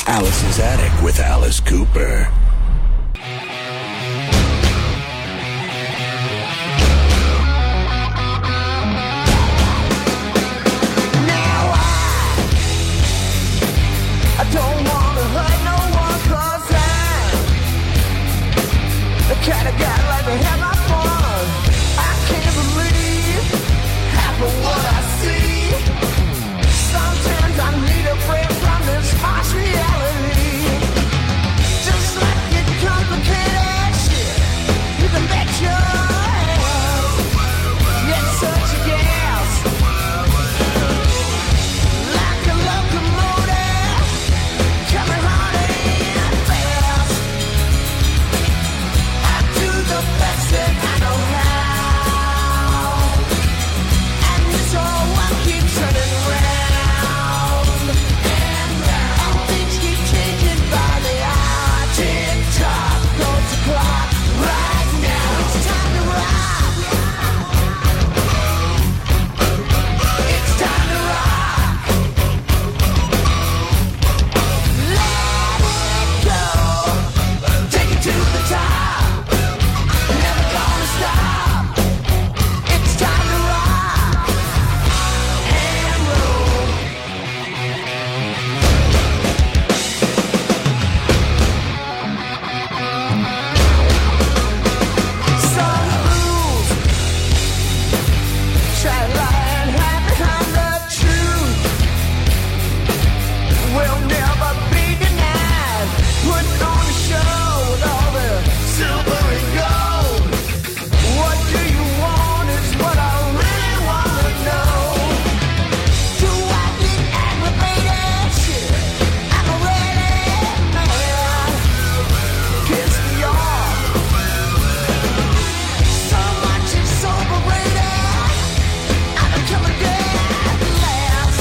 Alice's Attic with Alice Cooper. I don't wanna hurt no one 'cause I'm the kind of guy like to have my fun. I can't believe half of what I see. Sometimes I need a break from this harsh reality. Just like it complicated shit, you can bet your ass. Yet such a gas, like a locomotive, coming hard and fast. I do the best that I know how, and this whole one keeps turning round and round. Things keep changing by the hour. Tick tock goes the clock. Right now it's time to rock. It's time to rock. Let it go. Take it to the top. Never gonna stop. It's time to rock and roll. Some fools try to lie and hide behind the truth. Will never be denied. Putting on a show with all the silver and gold. What do you want is what I really want to know. Do I get aggravated? Shit, I'm a ready man. Piss me off. So much is overrated. I become a dead last.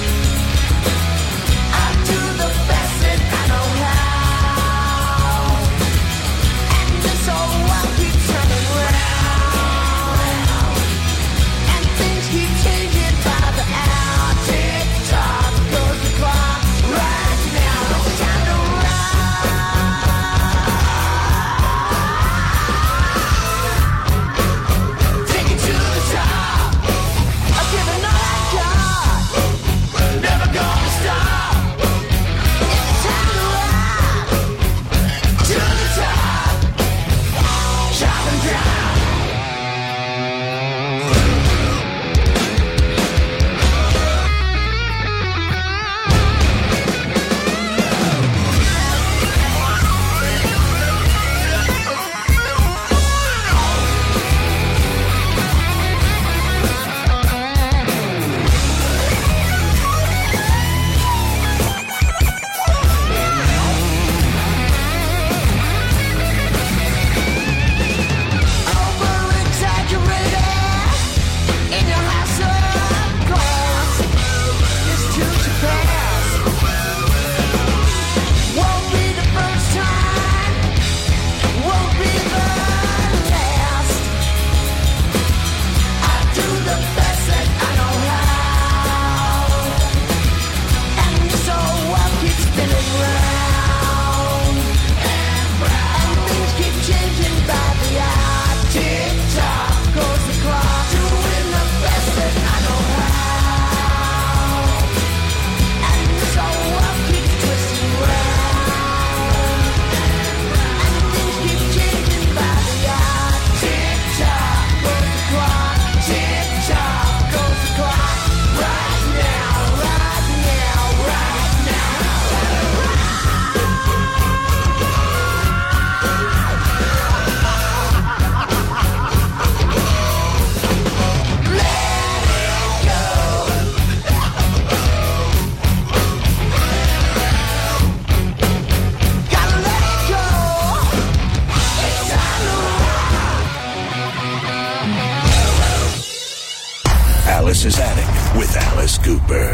I do the best that I know how, and this whole world keeps turning round, and things keep changing by the hour. Tick tock goes the clock. Right now it's time to rock. Take it to the top. I've given all I got. Never gonna stop. It's time to rock to the top. Chop and down. Over-exaggerated in your house of glass. It's too fast. Won't be the first time. Won't be the last. I do the best that I know how, and this whole world keeps spinning round and round, and things keep changing by the hour. Tick tock goes the clock. Doing the best that I know how, and this whole world keeps twisting round, and things keep changing by the hour. Tick tock goes the clock. Tick tock goes the clock. Right now, right now, right now. Let it go. Gotta let it go. It's time to rock. Alice's Attic with Alice Cooper.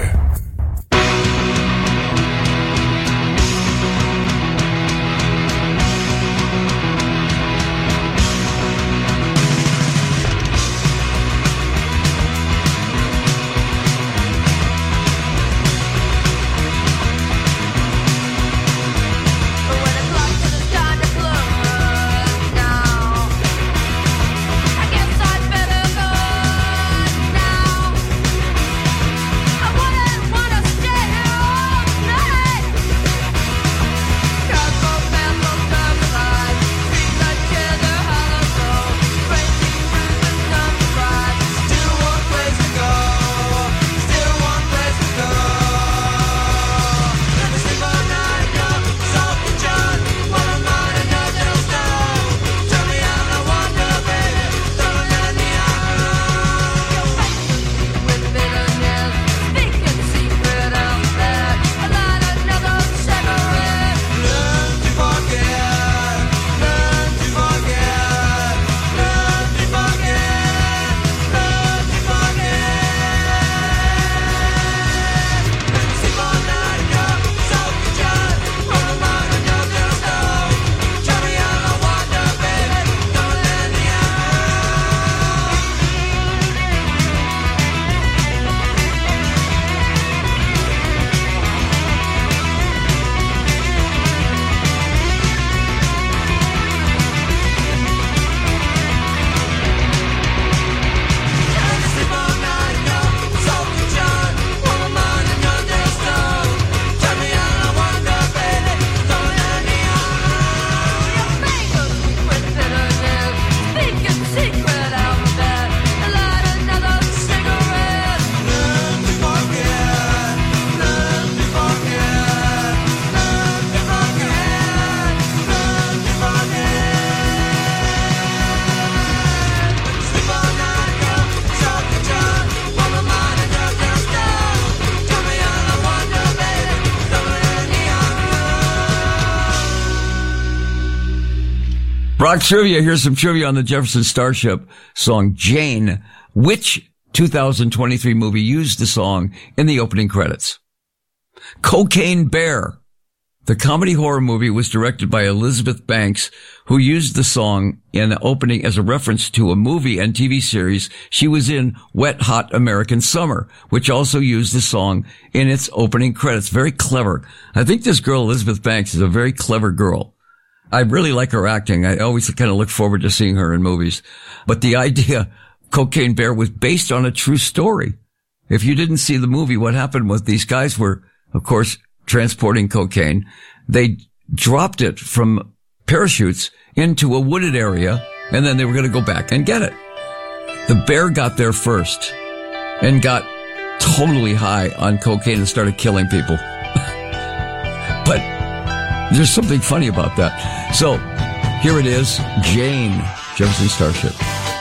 Rock Trivia, here's some trivia on the Jefferson Starship song Jane. Which 2023 movie used the song in the opening credits? Cocaine Bear. The comedy horror movie was directed by Elizabeth Banks, who used the song in the opening as a reference to a movie and TV series she was in, Wet Hot American Summer, which also used the song in its opening credits. Very clever. I think this girl, Elizabeth Banks, is a very clever girl. I really like her acting. I always kind of look forward to seeing her in movies. But the idea, Cocaine Bear, was based on a true story. If you didn't see the movie, what happened was these guys were, of course, transporting cocaine. They dropped it from parachutes into a wooded area, and then they were going to go back and get it. The bear got there first and got totally high on cocaine and started killing people. But there's something funny about that. So here it is, Jane, Jefferson Starship.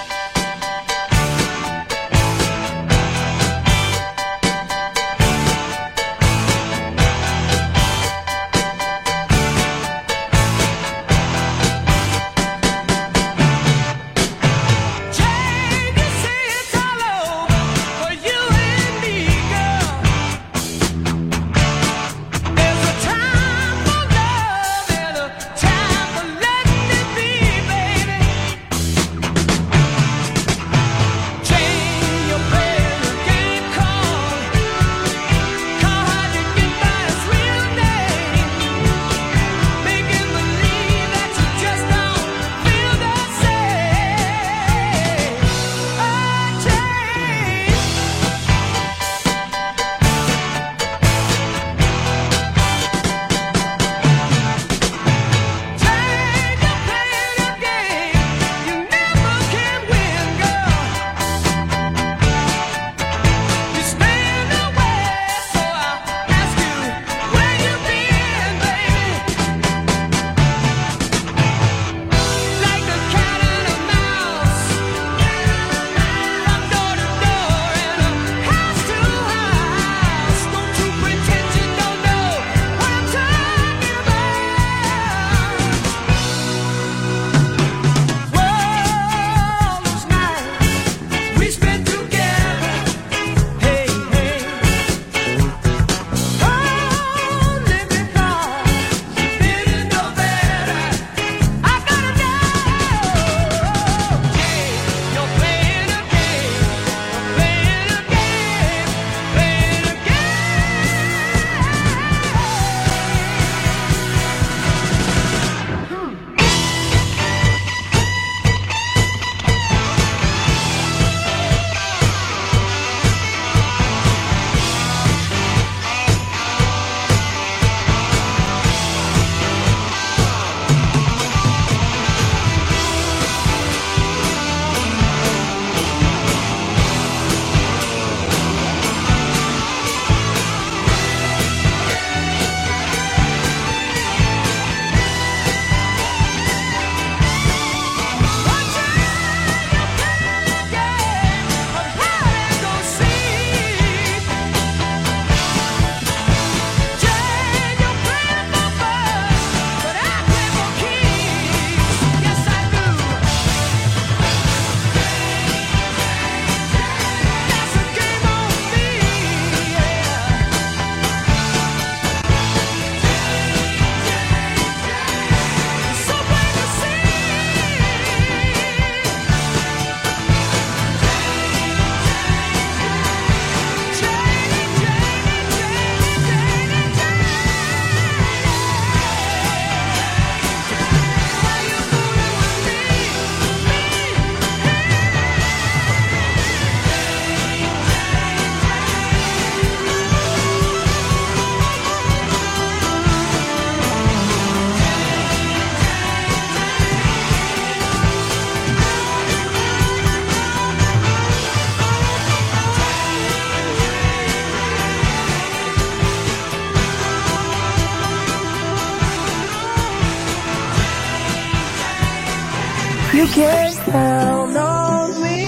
You can't count on me.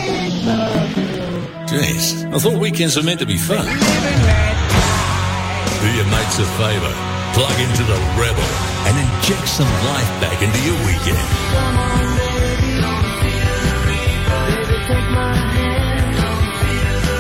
Jeez, I thought weekends were meant to be fun. Do your mates a favour. Plug into the Rebel. and inject some life back into your weekend. Come on, baby, don't feel the reaper. Baby, take my hand, don't feel the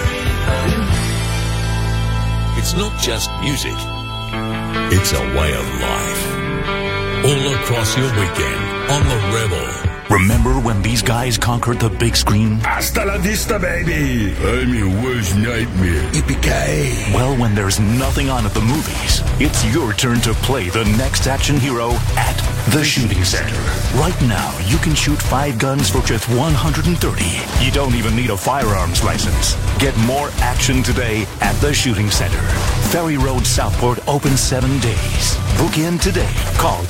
reaper. It's not just music. It's a way of life. All across your weekend on The Rebel. Remember when these guys conquered the big screen? Hasta la vista, baby. I'm your worst nightmare. Yippee-ki-yay. Well, when there's nothing on at the movies, it's your turn to play the next action hero at the Shooting Center. Right now, you can shoot 5 guns for just $130. You don't even need a firearms license. Get more action today at the Shooting Center. Ferry Road, Southport, open 7 days. Book in today. Call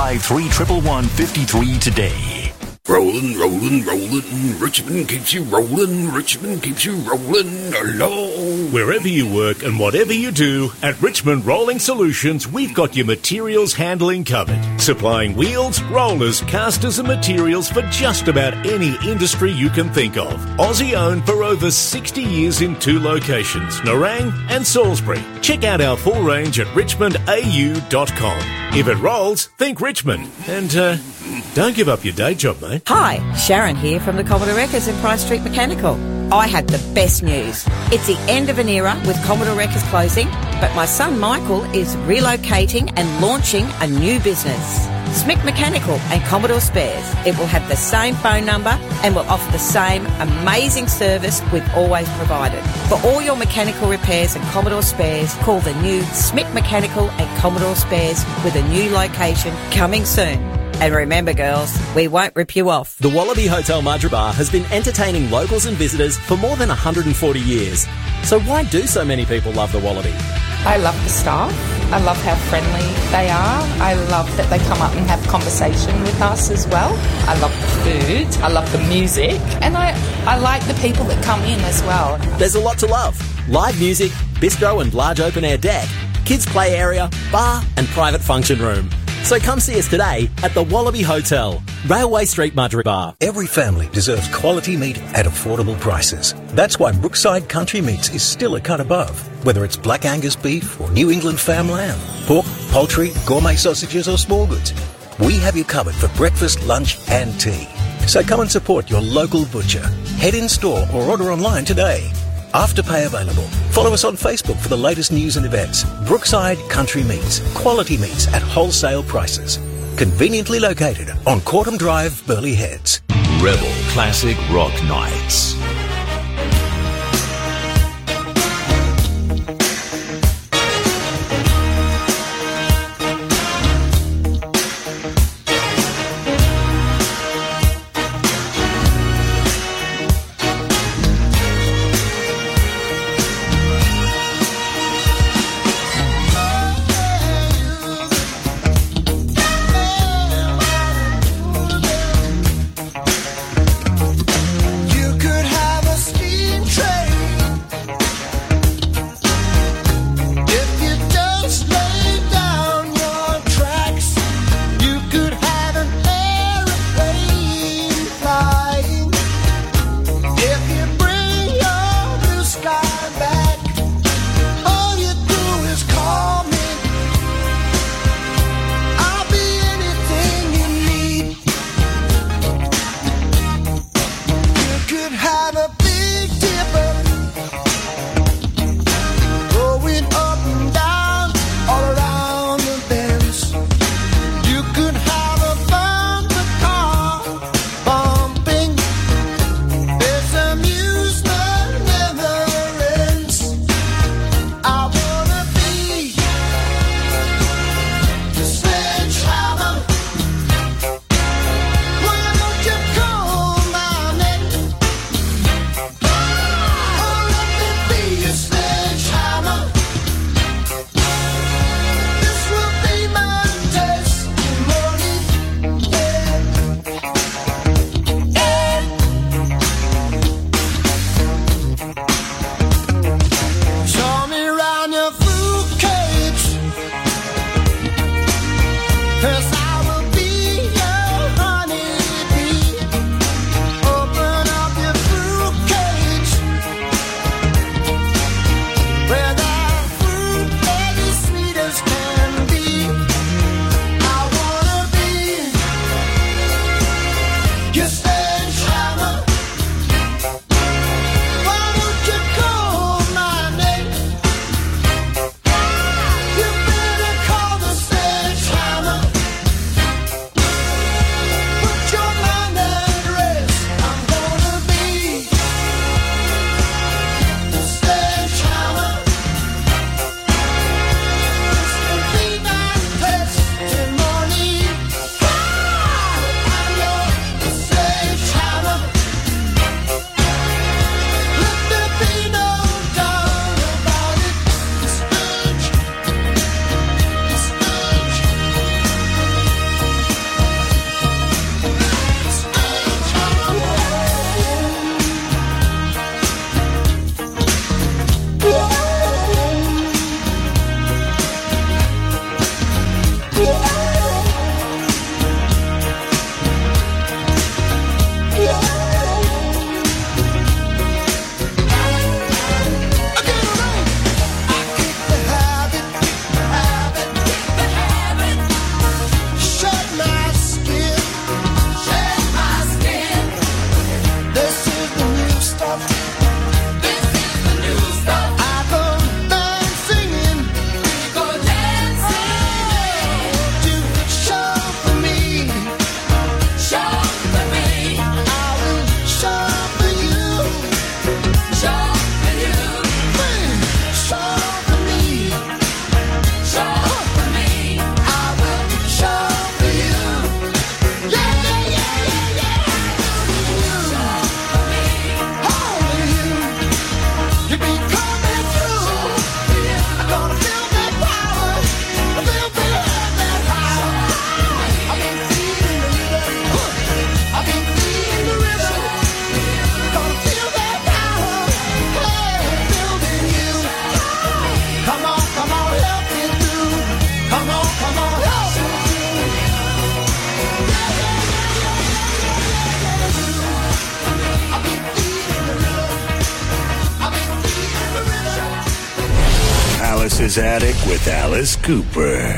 553-111-53 today. Rollin', rollin', rollin'. Richmond keeps you rollin'. Richmond keeps you rollin' along. Wherever you work and whatever you do, at Richmond Rolling Solutions, we've got your materials handling covered. Supplying wheels, rollers, casters and materials for just about any industry you can think of. Aussie owned for over 60 years in 2 locations, Nerang and Salisbury. Check out our full range at richmondau.com. If it rolls, think Richmond. And don't give up your day job, mate. Hi, Sharon here from the Commodore Wreckers in Price Street Mechanical. I have the best news. It's the end of an era with Commodore Wreckers closing, but my son Michael is relocating and launching a new business. Smick Mechanical and Commodore Spares. It will have the same phone number and will offer the same amazing service we've always provided. For all your mechanical repairs and Commodore Spares, call the new Smick Mechanical and Commodore Spares with a new location coming soon. And remember, girls, we won't rip you off. The Wallaby Hotel Madra has been entertaining locals and visitors for more than 140 years. So why do so many people love the Wallaby? I love the staff. I love how friendly they are. I love that they come up and have conversation with us as well. I love the food. I love the music. And I like the people that come in as well. There's a lot to love. Live music, bistro and large open-air deck, kids' play area, bar and private function room. So come see us today at the Wallaby Hotel, Railway Street, Madra. Every family deserves quality meat at affordable prices. That's why Brookside Country Meats is still a cut above. Whether it's Black Angus beef or New England farm lamb, pork, poultry, gourmet sausages or small goods, we have you covered for breakfast, lunch and tea. So come and support your local butcher. Head in store or order online today. Afterpay available. Follow us on Facebook for the latest news and events. Brookside Country Meats. Quality meats at wholesale prices. Conveniently located on Cortum Drive, Burleigh Heads. Rebel Classic Rock Nights. You could have Alice's Attic with Alice Cooper.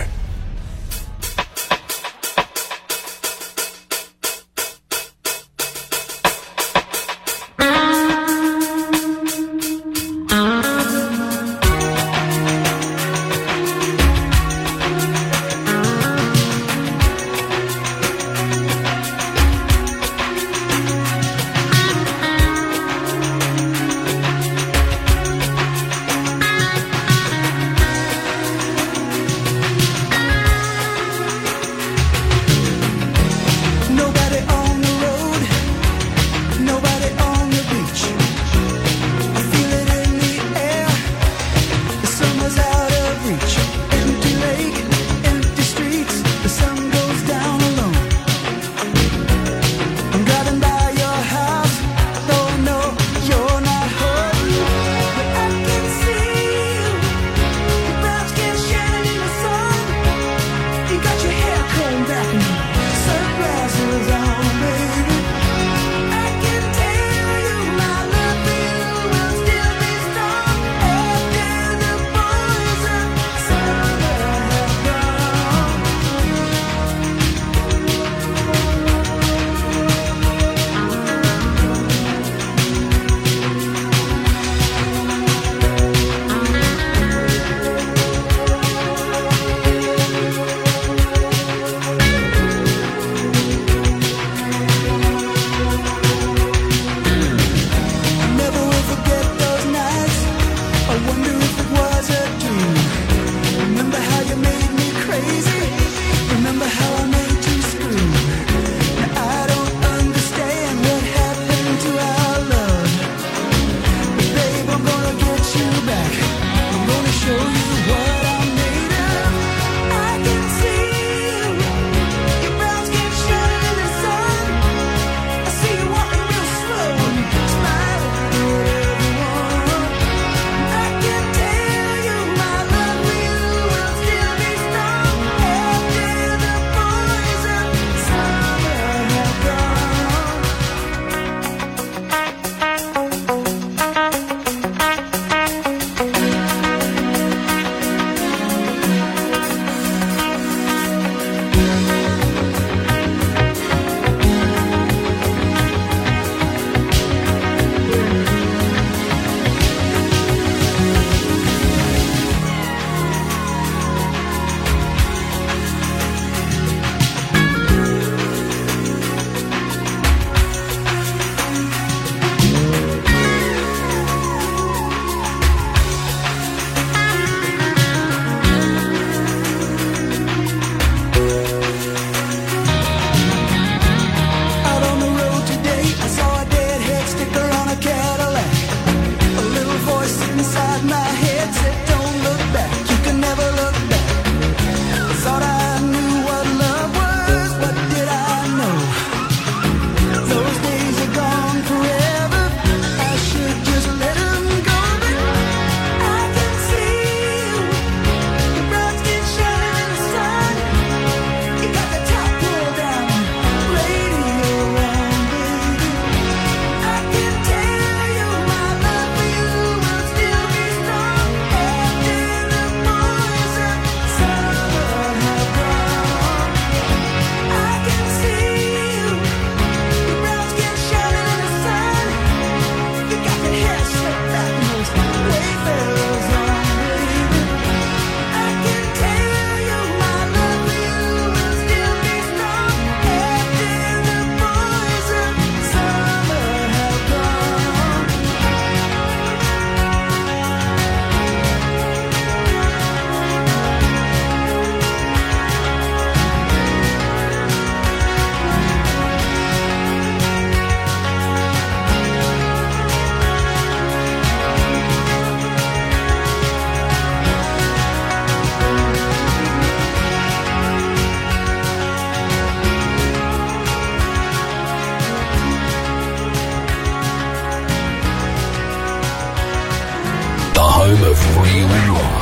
home of real rock.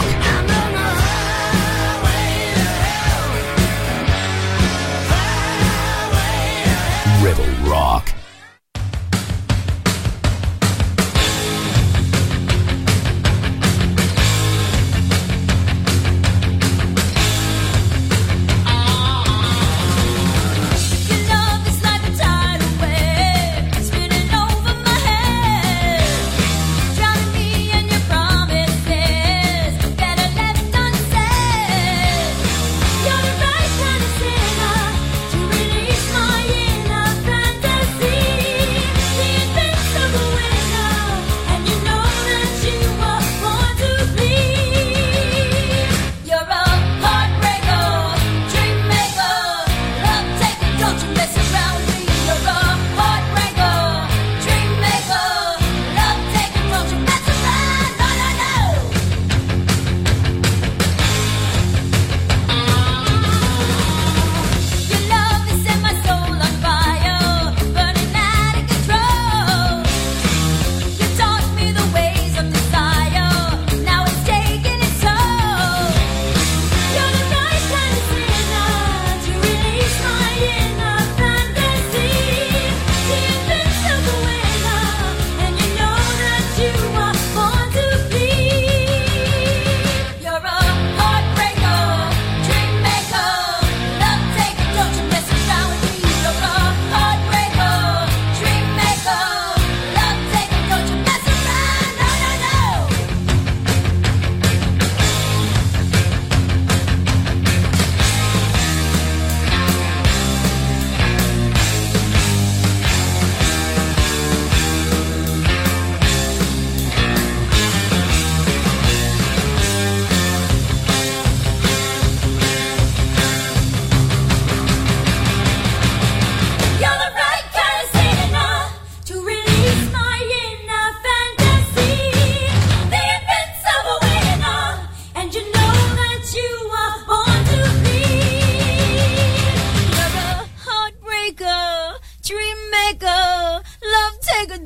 Rebel Rock.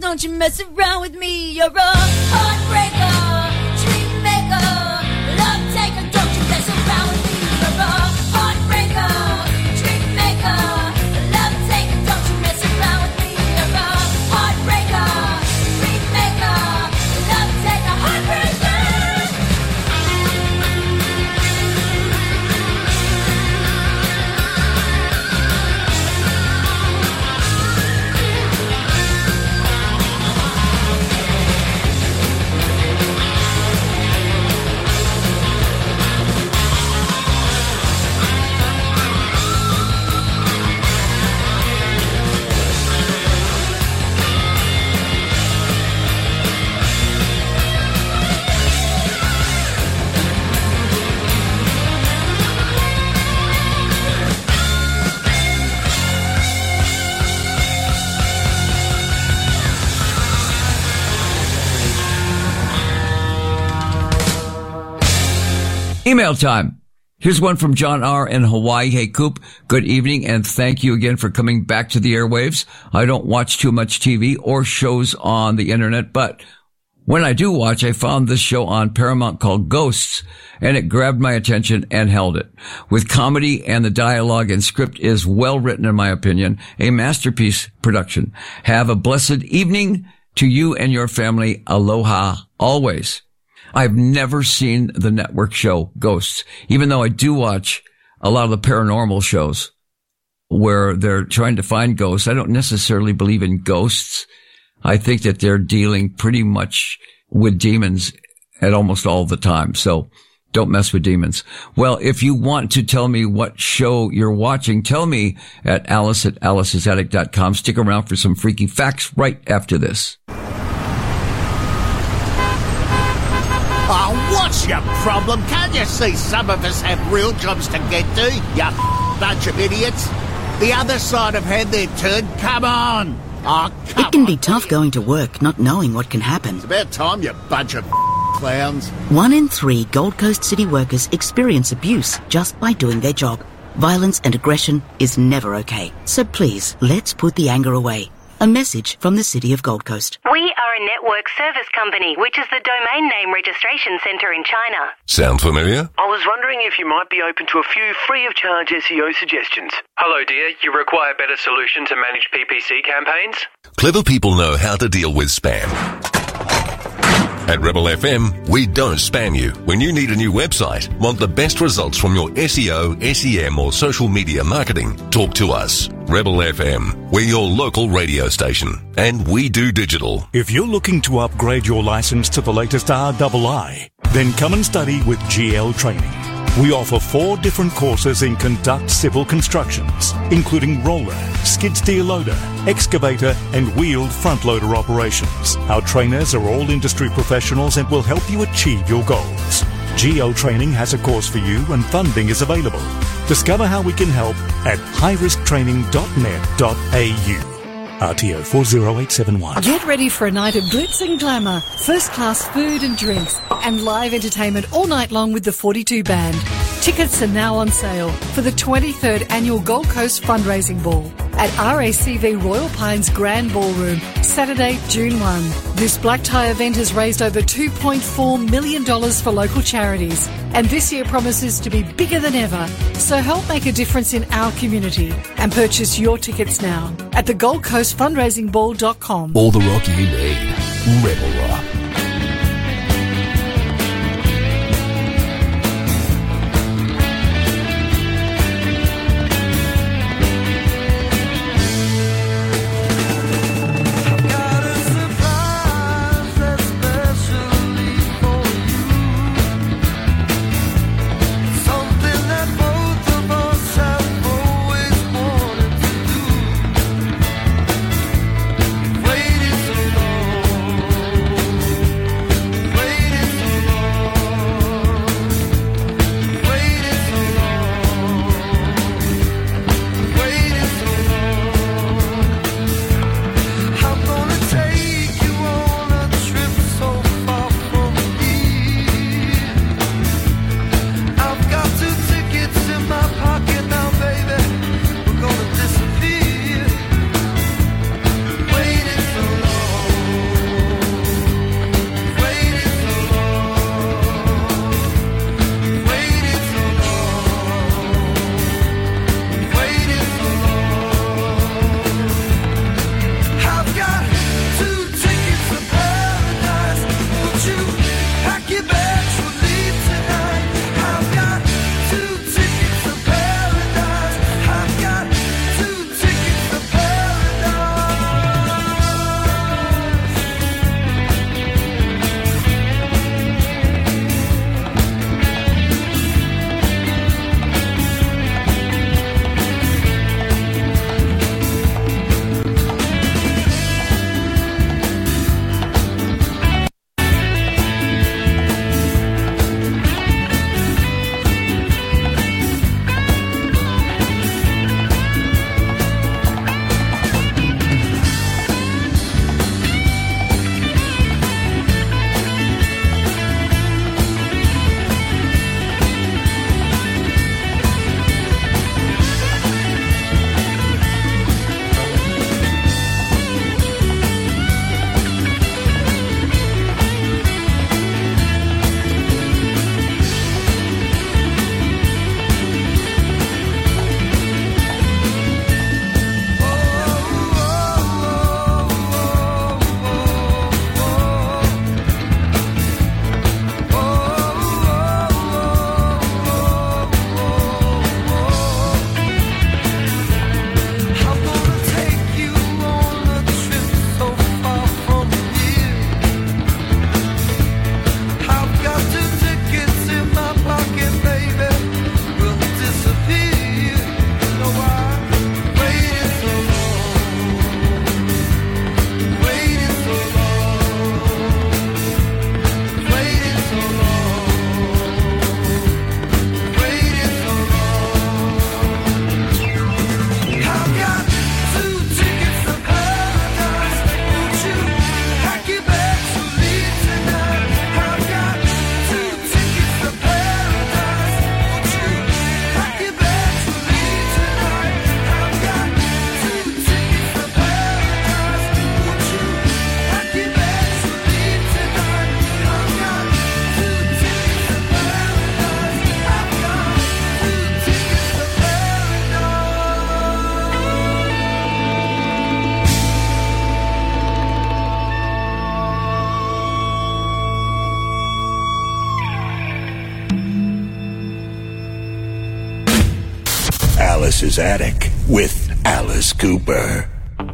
don't you mess around with me. You're a heartbreaker, dream maker, love taker, don't you mess around with me. You're a heartbreaker, dream maker, love taker, don't you mess around with me. You're a heartbreaker, dream maker, love taker, heartbreaker. Email time. Here's one from John R. in Hawaii. Hey, Coop, good evening, and thank you again for coming back to the airwaves. I don't watch too much TV or shows on the internet, but when I do watch, I found this show on Paramount called Ghosts, and it grabbed my attention and held it. With comedy, and the dialogue and script is well written, in my opinion, a masterpiece production. Have a blessed evening to you and your family. Aloha always. I've never seen the network show Ghosts, even though I do watch a lot of the paranormal shows where they're trying to find ghosts. I don't necessarily believe in ghosts. I think that they're dealing pretty much with demons at almost all the time. So don't mess with demons. Well, if you want to tell me what show you're watching, tell me at alice@alice'sattic.com. Stick around for some freaky facts right after this. Oh, what's your problem? Can't you see some of us have real jobs to get to, you bunch of idiots? The other side have had their turn. Come on. Oh, come It can be tough going to work, not knowing what can happen. It's about time, you bunch of clowns. 1 in 3 Gold Coast city workers experience abuse just by doing their job. Violence and aggression is never okay. So please, let's put the anger away. A message from the City of Gold Coast. We are a network service company, which is the domain name registration centre in China. Sound familiar? I was wondering if you might be open to a few free-of-charge SEO suggestions. Hello, dear. You require a better solution to manage PPC campaigns? Clever people know how to deal with spam. At Rebel FM, we don't spam you. When you need a new website, want the best results from your SEO, SEM or social media marketing, talk to us. Rebel FM, we're your local radio station, and we do digital. If you're looking to upgrade your license to the latest RII, then come and study with GL Training. We offer 4 different courses in Conduct Civil Constructions, including roller, skid steer loader, excavator and wheeled front loader operations. Our trainers are all industry professionals and will help you achieve your goals. GL Training has a course for you and funding is available. Discover how we can help at highrisktraining.net.au. RTO 40871. Get ready for a night of glitz and glamour, first-class food and drinks, and live entertainment all night long with the 42 Band. Tickets are now on sale for the 23rd Annual Gold Coast Fundraising Ball at RACV Royal Pines Grand Ballroom, Saturday, June 1. This black tie event has raised over $2.4 million for local charities, and this year promises to be bigger than ever. So help make a difference in our community and purchase your tickets now at the Gold Coast fundraisingball.com. All the rock you need. Rebel Rock. Waited so long. Alice's Attic with Alice Cooper.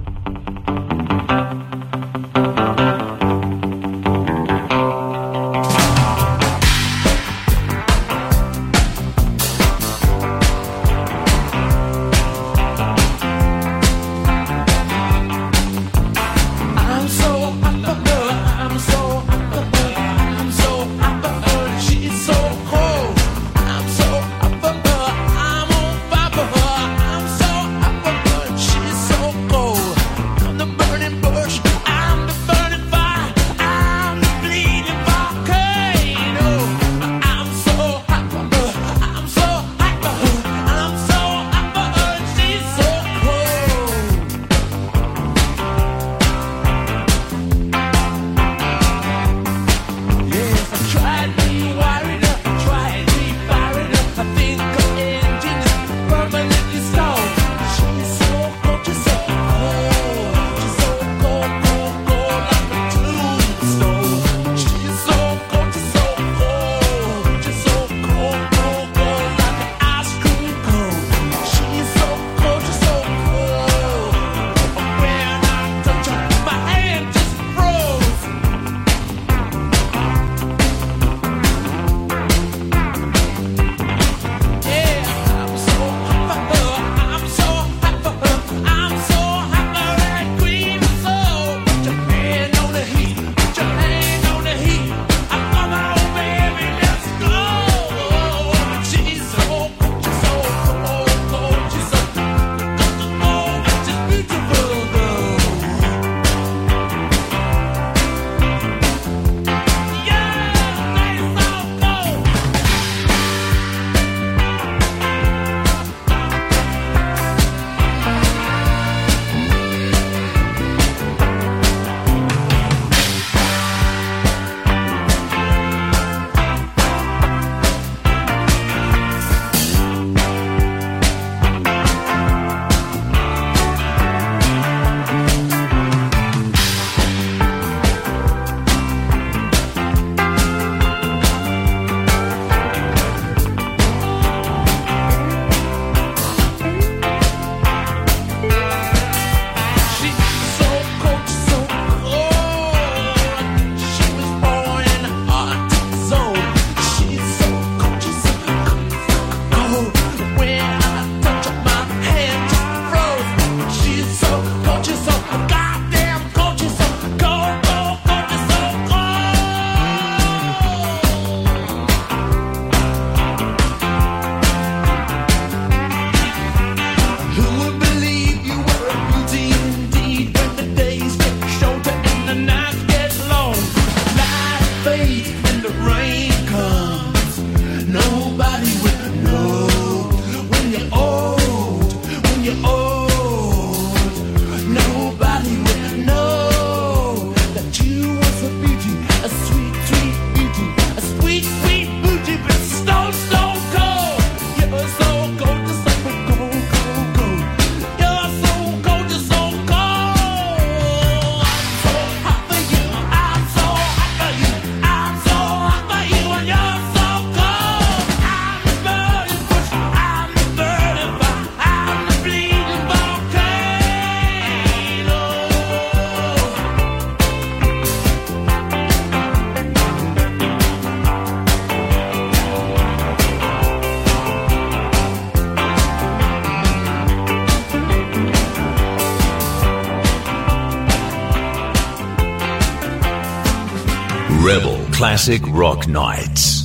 Rebel Classic Rock Nights.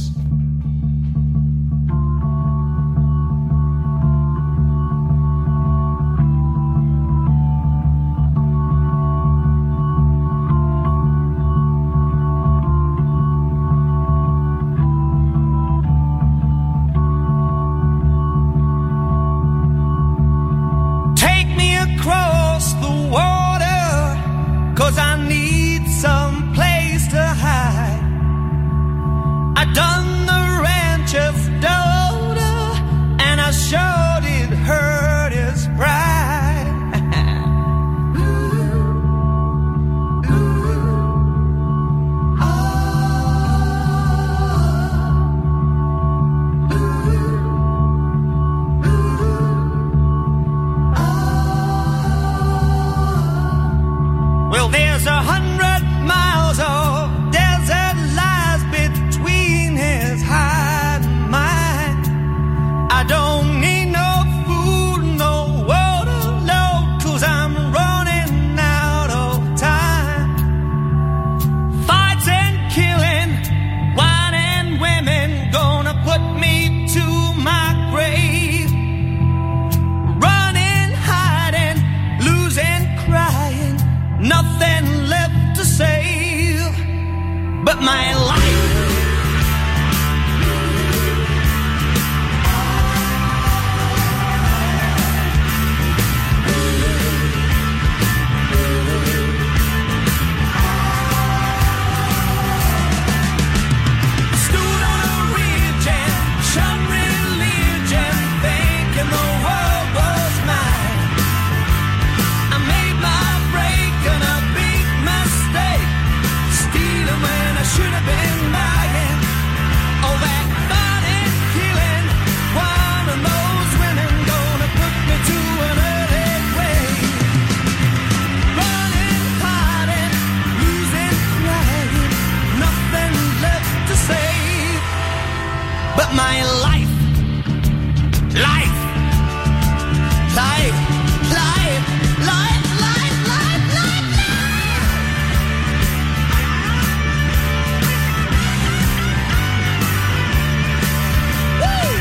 Take me across the water, 'cause I need some place to hide. I don't my life. Stood on a ridge and shot religion, thinking the world was mine. I made my break and a big mistake, stealing when I should have been buying. Oh, that violent killing, one of those women gonna put me to an early grave. Running, hiding, losing, crying, nothing left to save but my life, life, life, life, life, life, life, life, Woo!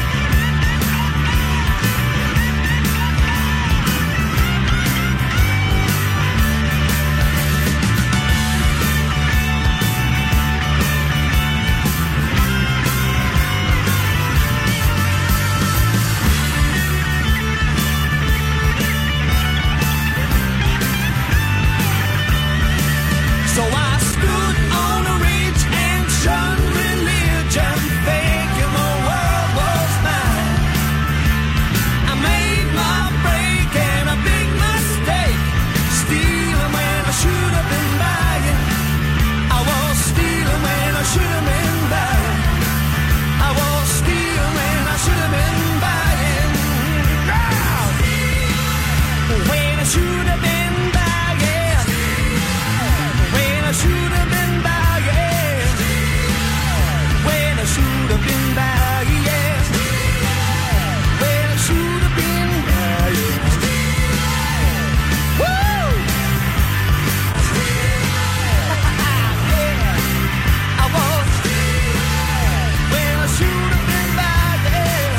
So I stood on a ridge and shunned religion, thinking the world was mine. I made my break and a big mistake, stealing when I should have been buying. I was stealing when I should have been buying. I was stealing when I should have been buying. When I should have been buying. When I should have been buying. When I should have been buying. When I should have been buying. Woo! I was when I should have been buying.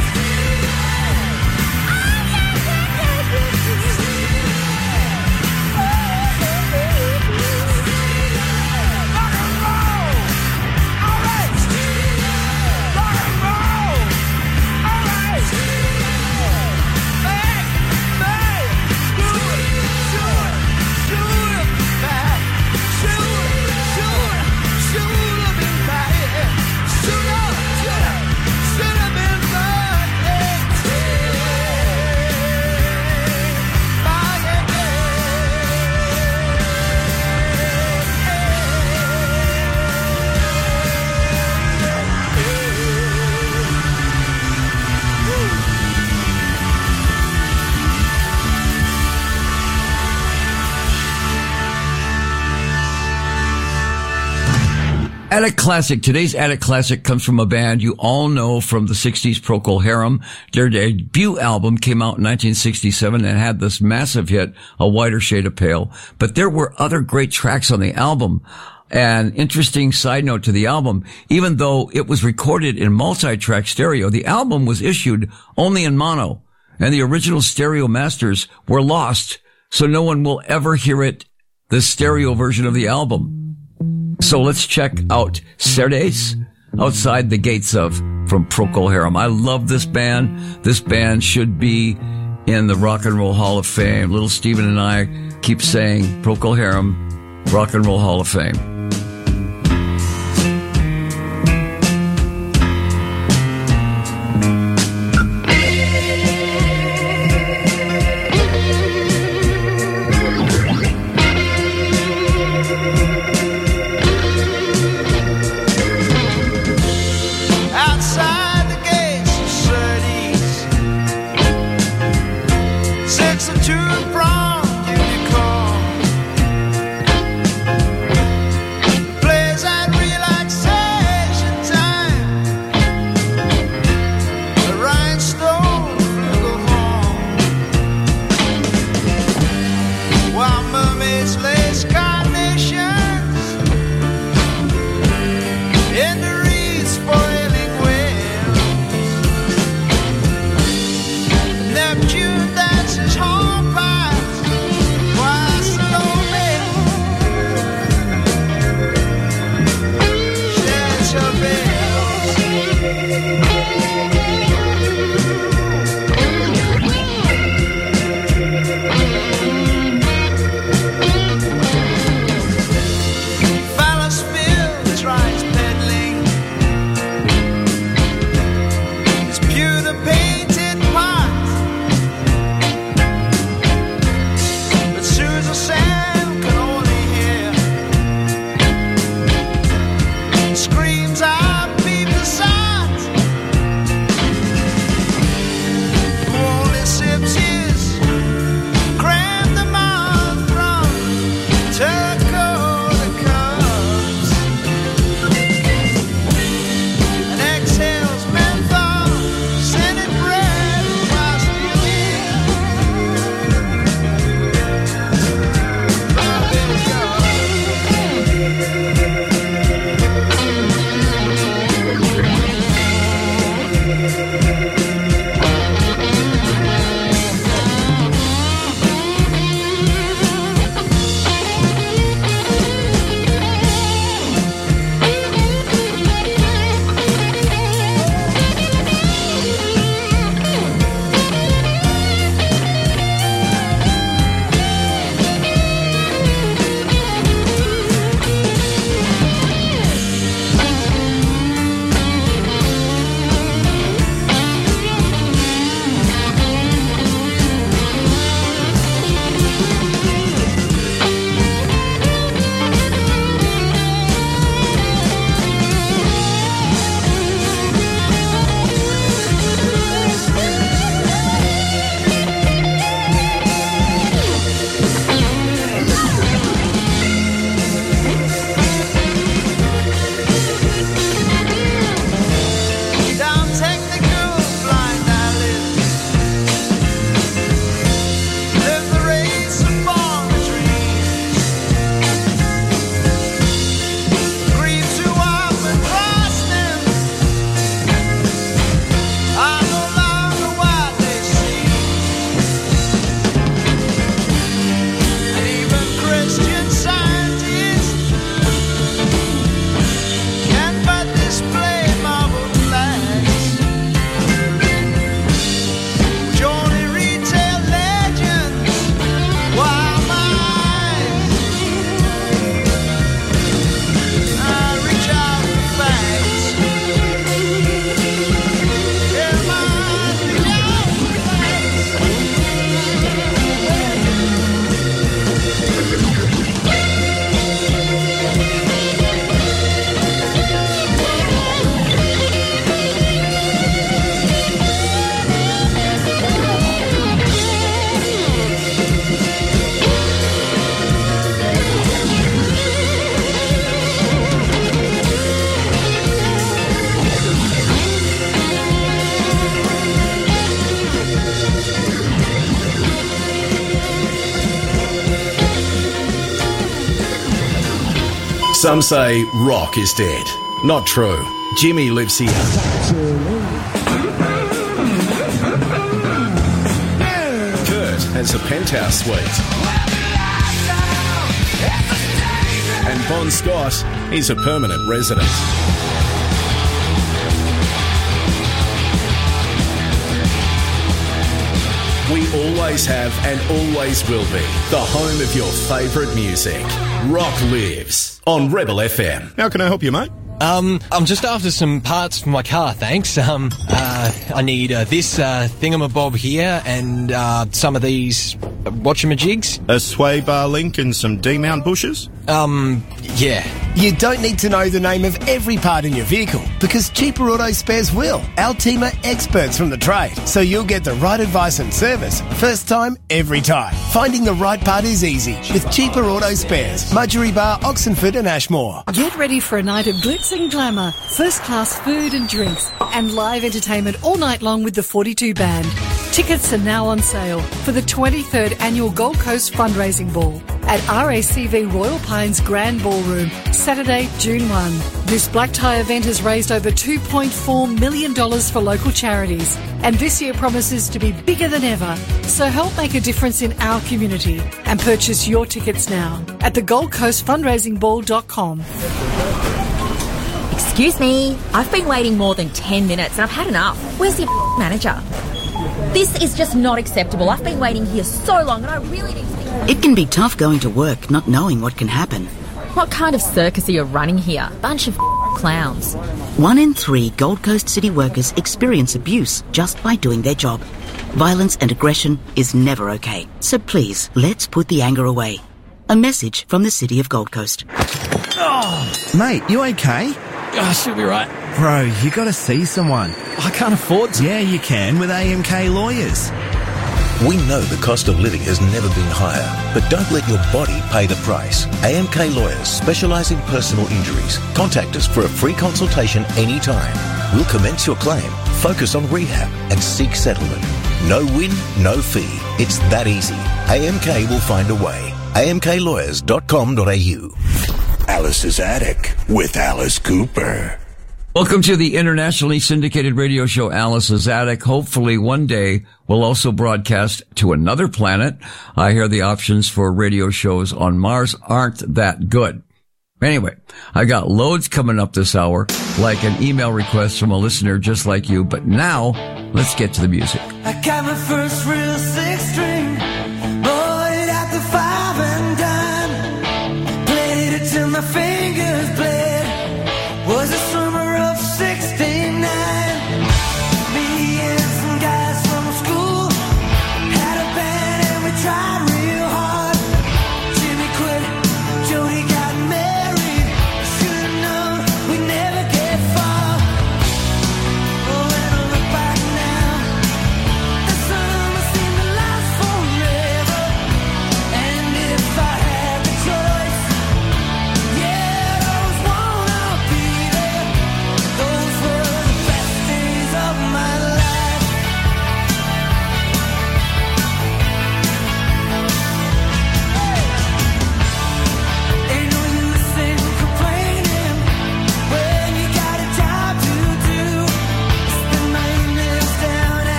Attic Classic. Today's Attic Classic comes from a band you all know from the 60s, Procol Harum. Their debut album came out in 1967 and had this massive hit, A Whiter Shade of Pale. But there were other great tracks on the album. An interesting side note to the album, even though it was recorded in multi-track stereo, the album was issued only in mono, and the original stereo masters were lost, so no one will ever hear it, the stereo version of the album. So let's check out Cerdes, Outside the Gates of, from Procol Harum. I love this band. This band should be in the Rock and Roll Hall of Fame. Little Steven and I keep saying Procol Harum, Rock and Roll Hall of Fame. Outside the gates of Cerdes sits a two-pronged unicorn, plays at relaxation time, the rhinestone flugelhorn, while mermaids lace carnations in the reeds spoiling whales. Neptune dances hornpipe Some say rock is dead. Not true. Jimmy lives here. Kurt has a penthouse suite. And Bon Scott is a permanent resident. We always have and always will be the home of your favourite music. Rock lives on Rebel FM. How can I help you, mate? I'm just after some parts for my car, thanks. I need this thingamabob here and some of these whatchamajigs. A sway bar link and some D-mount bushes? Yeah. You don't need to know the name of every part in your vehicle because Cheaper Auto Spares will. Our team are experts from the trade, so you'll get the right advice and service first time, every time. Finding the right part is easy with Cheaper Auto Spares, Mudgee Bar, Oxenford and Ashmore. Get ready for a night of glitz and glamour, first-class food and drinks, and live entertainment all night long with the 42 Band. Tickets are now on sale for the 23rd Annual Gold Coast Fundraising Ball at RACV Royal Pines Grand Ballroom, Saturday, June 1. This black tie event has raised over $2.4 million for local charities, and this year promises to be bigger than ever. So help make a difference in our community and purchase your tickets now at the GoldCoastFundraisingBall.com. Excuse me, I've been waiting more than 10 minutes and I've had enough. Where's the manager? This is just not acceptable. I've been waiting here so long and I really need to be... It can be tough going to work not knowing what can happen. What kind of circus are you running here? Bunch of clowns. 1 in 3 Gold Coast city workers experience abuse just by doing their job. Violence and aggression is never okay. So please, let's put the anger away. A message from the City of Gold Coast. Oh, mate, you okay? Oh, she'll be right. Bro, you gotta see someone. I can't afford to. Yeah, you can with AMK Lawyers. We know the cost of living has never been higher, but don't let your body pay the price. AMK Lawyers specialise in personal injuries. Contact us for a free consultation anytime. We'll commence your claim, focus on rehab and seek settlement. No win, no fee. It's that easy. AMK will find a way. amklawyers.com.au. Alice's Attic with Alice Cooper. Welcome to the internationally syndicated radio show Alice's Attic. Hopefully one day we'll also broadcast to another planet. I hear the options for radio shows on Mars aren't that good. Anyway, I got loads coming up this hour, like an email request from a listener just like you. But now, let's get to the music. I got my first real